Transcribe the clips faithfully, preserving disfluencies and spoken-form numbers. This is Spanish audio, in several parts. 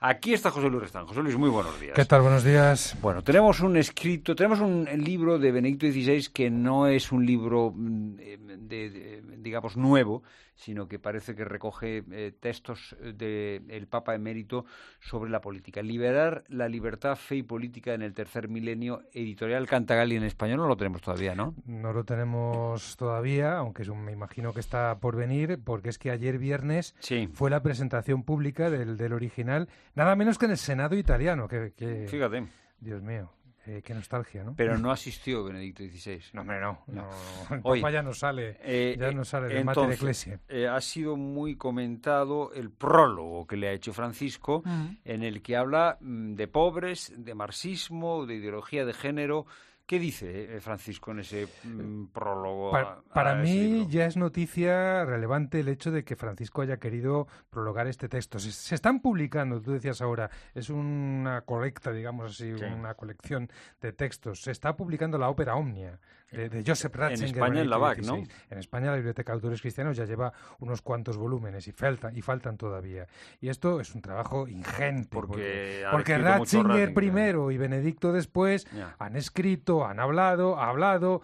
Aquí está José Luis Restán. José Luis, muy buenos días. ¿Qué tal? Buenos días. Bueno, tenemos un escrito, tenemos un libro de Benedicto dieciséis que no es un libro, de, de, digamos, nuevo, sino que parece que recoge eh, textos del Papa emérito sobre la política. Liberar la libertad, fe y política en el tercer milenio, editorial Cantagalli en español. No lo tenemos todavía, ¿no? No lo tenemos todavía, aunque es un, me imagino que está por venir, porque es que ayer viernes sí. fue la presentación pública del, del original, nada menos que en el Senado italiano. Que, que Fíjate. Dios mío. Eh, qué nostalgia, ¿no? Pero no asistió Benedicto dieciséis. No, hombre, no. no. no. El Oye, Papa ya no sale, eh, ya no sale del entonces, Mater Ecclesiae. Eh, ha sido muy comentado el prólogo que le ha hecho Francisco, uh-huh. en el que habla mm, de pobres, de marxismo, de ideología de género. ¿Qué dice eh, Francisco en ese mm, prólogo? Para, a, a para mí libro? ya es noticia relevante el hecho de que Francisco haya querido prologar este texto. Se, se están publicando, tú decías ahora, es una colecta, digamos así, sí. una colección de textos. Se está publicando la ópera Omnia de, de Joseph Ratzinger. En España en la B A C, ¿no? En España la Biblioteca de Autores Cristianos ya lleva unos cuantos volúmenes y faltan, y faltan todavía. Y esto es un trabajo ingente. Porque, porque, porque Ratzinger, Ratzinger primero y Benedicto después yeah. han escrito, han hablado, ha hablado,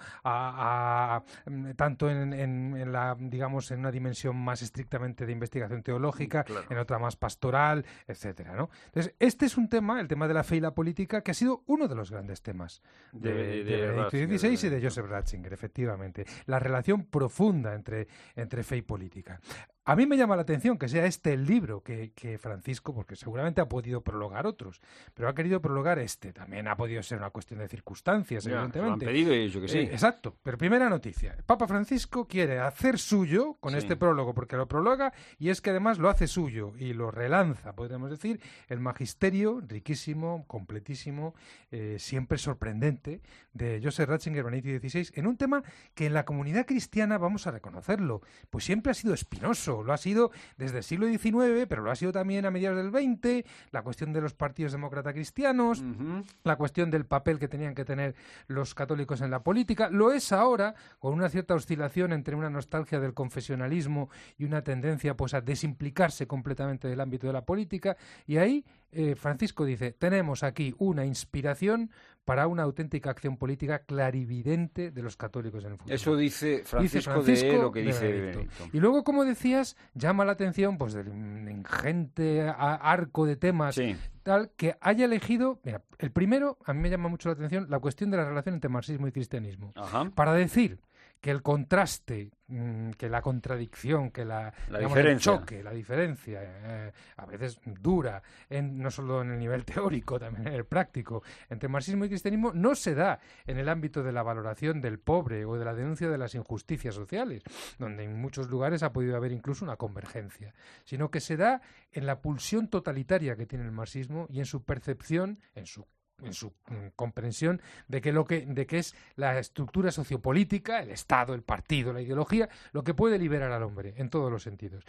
a, a, tanto en, en, en la, digamos, en una dimensión más estrictamente de investigación teológica, claro. en otra más pastoral, etcétera, ¿no? Entonces, este es un tema, el tema de la fe y la política, que ha sido uno de los grandes temas de, de, de, de Benedicto dieciséis y de Joseph Ratzinger, efectivamente. La relación profunda entre, entre fe y política. A mí me llama la atención que sea este el libro que, que Francisco, porque seguramente ha podido prologar otros, pero ha querido prologar este. También ha podido ser una cuestión de circunstancias, ya, evidentemente. Lo han pedido y yo que sí. Eh, exacto. Pero primera noticia. El Papa Francisco quiere hacer suyo con sí. este prólogo, porque lo prologa y es que además lo hace suyo y lo relanza, podríamos decir, el magisterio riquísimo, completísimo, eh, siempre sorprendente, de Joseph Ratzinger, Benedicto dieciséis, en un tema que en la comunidad cristiana, vamos a reconocerlo, pues siempre ha sido espinoso. Lo ha sido desde el siglo diecinueve, pero lo ha sido también a mediados del veinte, la cuestión de los partidos demócratas cristianos, uh-huh. la cuestión del papel que tenían que tener los católicos en la política, lo es ahora, con una cierta oscilación entre una nostalgia del confesionalismo y una tendencia pues a desimplicarse completamente del ámbito de la política, y ahí eh, Francisco dice, tenemos aquí una inspiración para una auténtica acción política clarividente de los católicos en el futuro. Eso dice Francisco, dice Francisco de lo que dice de Benedicto. Benedicto. Y luego, como decías, llama la atención pues del ingente arco de temas sí. tal que haya elegido, mira, el primero, a mí me llama mucho la atención, la cuestión de la relación entre marxismo y cristianismo. Ajá. Para decir que el contraste, mmm, que la contradicción, que la, la digamos, diferencia. el choque, la diferencia, eh, a veces dura, en, no solo en el nivel teórico, también en el práctico, entre marxismo y cristianismo, no se da en el ámbito de la valoración del pobre o de la denuncia de las injusticias sociales, donde en muchos lugares ha podido haber incluso una convergencia, sino que se da en la pulsión totalitaria que tiene el marxismo y en su percepción, en su en su mm, comprensión de que lo que de que es la estructura sociopolítica, el Estado, el partido, la ideología, lo que puede liberar al hombre en todos los sentidos,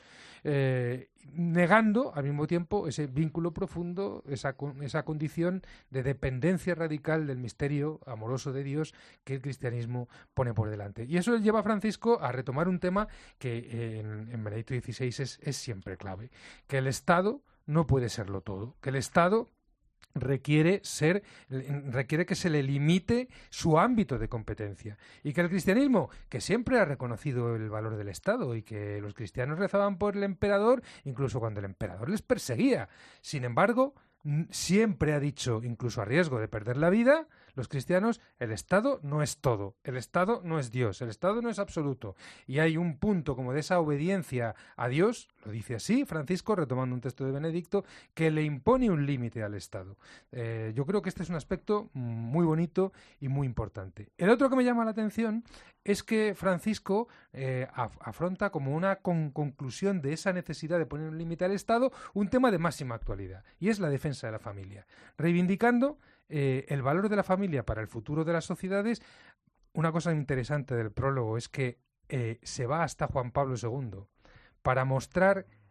eh, negando al mismo tiempo ese vínculo profundo, esa esa condición de dependencia radical del misterio amoroso de Dios que el cristianismo pone por delante. Y eso lleva a Francisco a retomar un tema que eh, en, en Benedicto dieciséis es, es siempre clave, que el Estado no puede serlo todo, que el Estado requiere ser requiere que se le limite su ámbito de competencia y que el cristianismo, que siempre ha reconocido el valor del Estado y que los cristianos rezaban por el emperador incluso cuando el emperador les perseguía, sin embargo siempre ha dicho, incluso a riesgo de perder la vida, los cristianos, el Estado no es todo, el Estado no es Dios, el Estado no es absoluto. Y hay un punto como de esa obediencia a Dios, lo dice así Francisco, retomando un texto de Benedicto, que le impone un límite al Estado. Eh, yo creo que este es un aspecto muy bonito y muy importante. El otro que me llama la atención es que Francisco eh, af- afronta como una con- conclusión de esa necesidad de poner un límite al Estado un tema de máxima actualidad, y es la defensa de la familia, reivindicando eh, el valor de la familia para el futuro de las sociedades. Una cosa interesante del prólogo es que eh, se va hasta Juan Pablo segundo para mostrar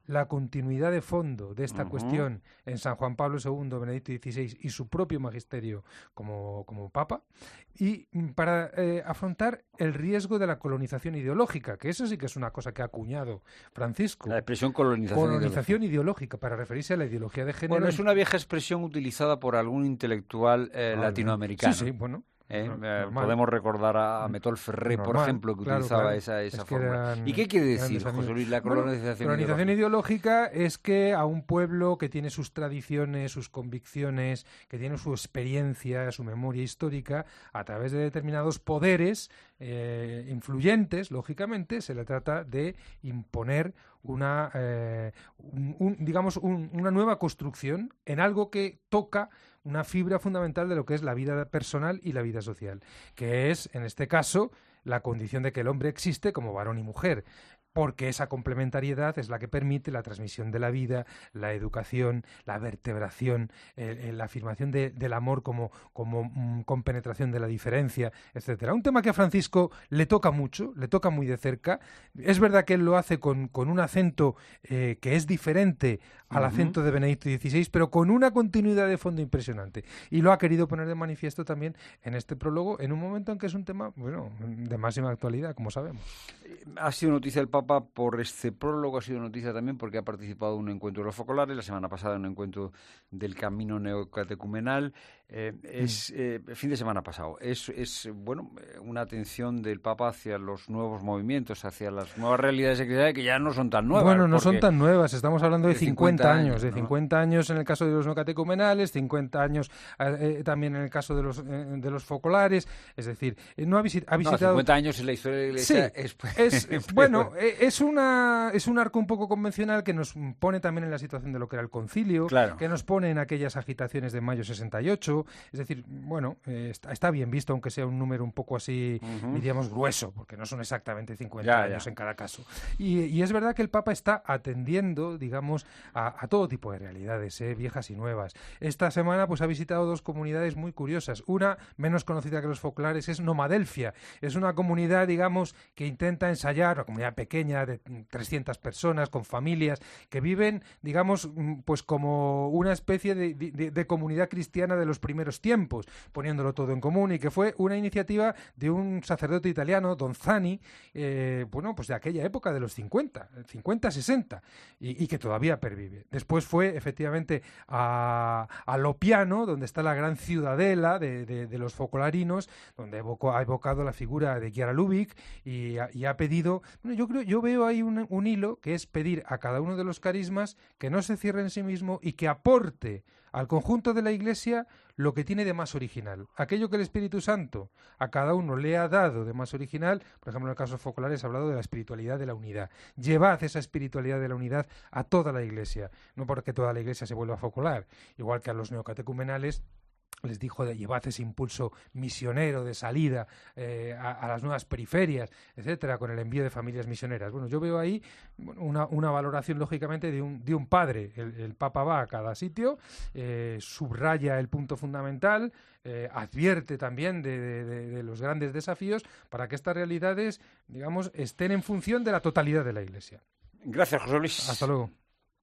la continuidad de fondo de esta Uh-huh. cuestión en San Juan Pablo segundo, Benedicto dieciséis y su propio magisterio como, como papa, y para eh, afrontar el riesgo de la colonización ideológica, que eso sí que es una cosa que ha acuñado Francisco. La expresión colonización, colonización ideológica, para referirse a la ideología de género. Bueno, es una vieja expresión utilizada por algún intelectual eh, Ah, latinoamericano. Sí, sí, bueno. ¿Eh? Normal. Podemos recordar a Metol Ferré, Normal, por ejemplo, que claro, utilizaba claro. esa, esa Es que fórmula. eran ¿Y qué quiere decir, grandes amigos. José Luis, la Bueno, colonización, colonización ideológica? ideológica es que a un pueblo que tiene sus tradiciones, sus convicciones, que tiene su experiencia, su memoria histórica, a través de determinados poderes eh, influyentes, lógicamente, se le trata de imponer una, eh, un, un, digamos, un, una nueva construcción en algo que toca una fibra fundamental de lo que es la vida personal y la vida social, que es, en este caso, la condición de que el hombre existe como varón y mujer, porque esa complementariedad es la que permite la transmisión de la vida, la educación, la vertebración, eh, la afirmación de, del amor como, como mm, compenetración de la diferencia, etcétera. Un tema que a Francisco le toca mucho, le toca muy de cerca. Es verdad que él lo hace con, con un acento eh, que es diferente al uh-huh. acento de Benedicto dieciséis, pero con una continuidad de fondo impresionante. Y lo ha querido poner de manifiesto también en este prólogo, en un momento en que es un tema, bueno, de máxima actualidad, como sabemos. Ha sido noticia el Papa por este prólogo, ha sido noticia también porque ha participado en un encuentro de los focolares, la semana pasada en un encuentro del Camino Neocatecumenal, eh, es eh, fin de semana pasado. Es, es bueno, una atención del Papa hacia los nuevos movimientos, hacia las nuevas realidades eclesiásticas que ya no son tan nuevas. Bueno, no son tan nuevas, estamos hablando de, de cincuenta años, años, de ¿no? cincuenta años en el caso de los neocatecumenales, cincuenta años eh, también en el caso de los, eh, de los focolares, es decir, eh, no ha, visit, ha visitado... No, cincuenta años en la historia de la Iglesia sí, es... es bueno, es una es un arco un poco convencional que nos pone también en la situación de lo que era el concilio, claro. que nos pone en aquellas agitaciones de mayo sesenta y ocho, es decir, bueno, eh, está, está bien visto, aunque sea un número un poco así, uh-huh. diríamos, grueso, porque no son exactamente cincuenta ya, años ya. en cada caso. Y, y es verdad que el Papa está atendiendo, digamos, a, a todo tipo de realidades, eh, viejas y nuevas. Esta semana pues ha visitado dos comunidades muy curiosas. Una, menos conocida que los focolares, es Nomadelfia. Es una comunidad, digamos, que intenta ensayar, una comunidad pequeña de trescientas personas, con familias, que viven, digamos, pues como una especie de, de, de comunidad cristiana de los primeros tiempos, poniéndolo todo en común, y que fue una iniciativa de un sacerdote italiano, Don Zani, eh, bueno, pues de aquella época de los cincuenta, cincuenta, sesenta, y, y que todavía pervive. Después fue, efectivamente, a, a Lopiano, donde está la gran ciudadela de, de, de los focolarinos, donde evocó, ha evocado la figura de Chiara Lubich y, y ha pedido, bueno, yo creo, yo veo ahí un, un hilo que es pedir a cada uno de los carismas que no se cierre en sí mismo y que aporte al conjunto de la Iglesia lo que tiene de más original. Aquello que el Espíritu Santo a cada uno le ha dado de más original, por ejemplo, en el caso focolares ha hablado de la espiritualidad de la unidad. Llevad esa espiritualidad de la unidad a toda la Iglesia, no porque toda la Iglesia se vuelva focolar, igual que a los neocatecumenales les dijo de llevad ese impulso misionero de salida eh, a, a las nuevas periferias, etcétera, con el envío de familias misioneras. Bueno, yo veo ahí una, una valoración, lógicamente, de un, de un padre. El, el Papa va a cada sitio, eh, subraya el punto fundamental, eh, advierte también de, de, de, de los grandes desafíos para que estas realidades, digamos, estén en función de la totalidad de la Iglesia. Gracias, José Luis. Hasta luego.